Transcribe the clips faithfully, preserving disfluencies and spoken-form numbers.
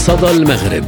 صدى المغرب.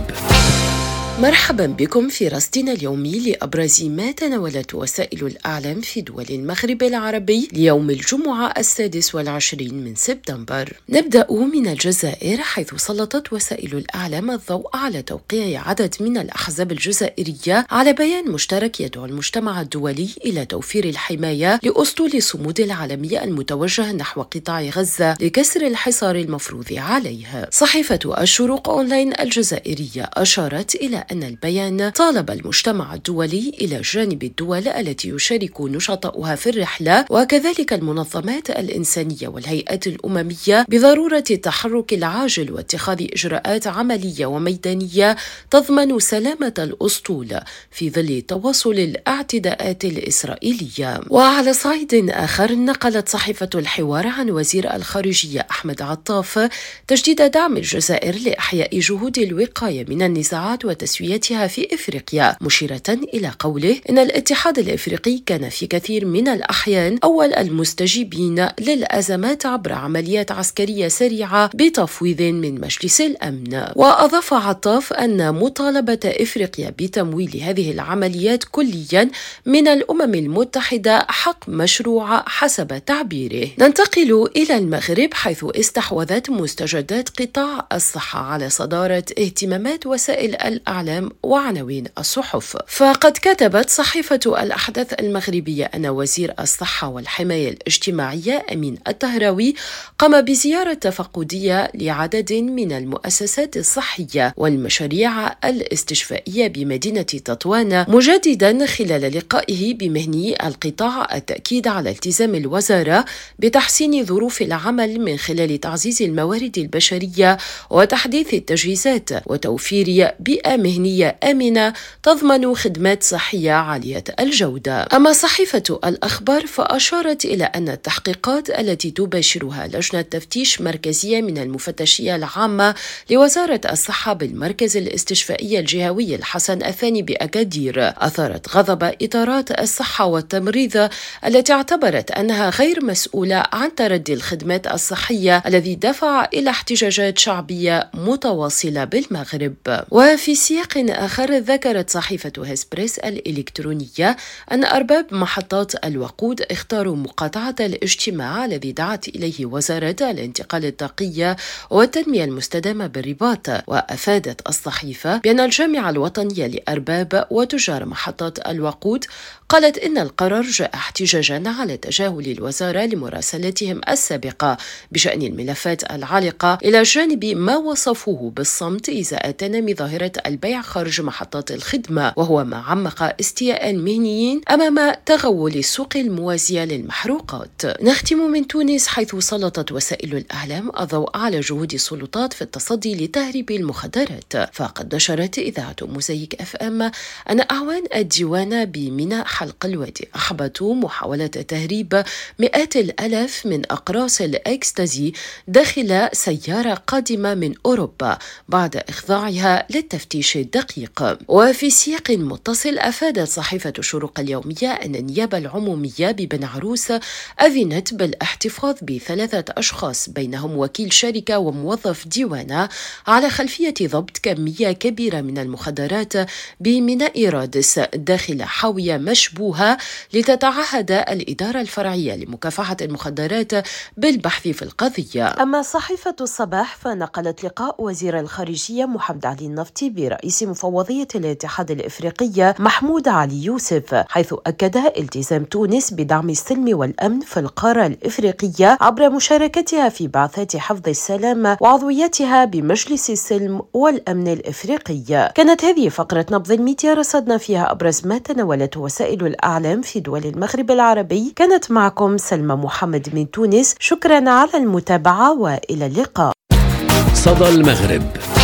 مرحبا بكم في رصدنا اليومي لأبرز ما تناولت وسائل الإعلام في دول المغرب العربي ليوم الجمعة السادس والعشرين من سبتمبر. نبدأ من الجزائر، حيث سلطت وسائل الإعلام الضوء على توقيع عدد من الأحزاب الجزائرية على بيان مشترك يدعو المجتمع الدولي إلى توفير الحماية لأسطول الصمود العالمي المتوجه نحو قطاع غزة لكسر الحصار المفروض عليه. صحيفة الشروق أونلاين الجزائرية أشارت إلى أن البيان طالب المجتمع الدولي إلى جانب الدول التي يشارك نشطاؤها في الرحلة وكذلك المنظمات الإنسانية والهيئات الأممية بضرورة التحرك العاجل واتخاذ إجراءات عملية وميدانية تضمن سلامة الأسطول في ظل تواصل الاعتداءات الإسرائيلية. وعلى صعيد آخر، نقلت صحيفة الحوار عن وزير الخارجية أحمد عطاف تجديد دعم الجزائر لإحياء جهود الوقاية من النزاعات وتسويتها في إفريقيا، مشيرة إلى قوله إن الاتحاد الإفريقي كان في كثير من الأحيان أول المستجيبين للأزمات عبر عمليات عسكرية سريعة بتفويض من مجلس الأمن. وأضاف عطاف أن مطالبة إفريقيا بتمويل هذه العمليات كليا من الأمم المتحدة حق مشروع حسب تعبيره. ننتقل إلى المغرب، حيث استحوذت مستجدات قطاع الصحة على صدارة اهتمامات وسائل الأعلام وعناوين الصحف. فقد كتبت صحيفة الأحداث المغربية أن وزير الصحة والحماية الاجتماعية أمين الطهراوي قام بزيارة تفقدية لعدد من المؤسسات الصحية والمشاريع الاستشفائية بمدينة تطوان، مجددا خلال لقائه بمهني القطاع التأكيد على التزام الوزارة بتحسين ظروف العمل من خلال تعزيز الموارد البشرية وتحديث التجهيزات وتوفير بيئة مهنية آمنة تضمن خدمات صحية عالية الجودة. أما صحيفة الأخبار فأشارت إلى أن التحقيقات التي تباشرها لجنة تفتيش مركزية من المفتشية العامة لوزارة الصحة بالمركز الاستشفائي الجهوي الحسن الثاني بأكادير أثارت غضب إدارات الصحة والتمريض التي اعتبرت أنها غير مسؤولة عن تردي الخدمات الصحية الذي دفع إلى احتجاجات شعبية متواصلة بالمغرب. وفي سياق آخر، ذكرت صحيفة هسبريس الإلكترونية أن أرباب محطات الوقود اختاروا مقاطعة الاجتماع الذي دعت إليه وزارة الانتقال الطاقية والتنمية المستدامة بالرباط. وأفادت الصحيفة بأن الجامعة الوطنية لأرباب وتجار محطات الوقود قالت إن القرار جاء احتجاجا على تجاهل الوزارة لمراسلتهم السابقة بشأن الملفات العالقة، إلى جانب ما وصفوه بالصمت إزاء تنامي ظاهرة البيع خارج محطات الخدمة، وهو ما عمق استياء المهنيين أمام تغول السوق الموازية للمحروقات. نختم من تونس، حيث سلطت وسائل الإعلام الضوء على جهود السلطات في التصدي لتهريب المخدرات. فقد نشرت إذاعة موزايك اف ام أن أعوان الديوان بميناء حلق الوادي أحبطوا محاولة تهريب مئات الألاف من أقراص الإكستازي داخل سيارة قادمة من أوروبا بعد إخضاعها للتفتيش الدقيق. وفي سياق متصل، أفادت صحيفة الشروق اليومية أن النيابة العمومية ببن عروس أذنت بالاحتفاظ بثلاثة أشخاص بينهم وكيل شركة وموظف ديوانة على خلفية ضبط كمية كبيرة من المخدرات بميناء رادس داخل حاوية مشبوهة لتتعهد الإدارة الفرعية لمكافحة المخدرات بالبحث في القضية. أما صحيفة الصباح فنقلت لقاء وزير الخارجية محمد علي النفطي برئيس مفوضية الاتحاد الإفريقي محمود علي يوسف، حيث أكد التزام تونس بدعم السلم والأمن في القارة الإفريقية عبر مشاركتها في بعثات حفظ السلام وعضويتها بمجلس السلم والأمن الإفريقي. كانت هذه فقرة نبض الميديا رصدنا فيها أبرز ما تناولته وسائل الأعلام في دول المغرب العربي. كانت معكم سلمى محمد من تونس، شكرا على المتابعة وإلى اللقاء. صدى المغرب.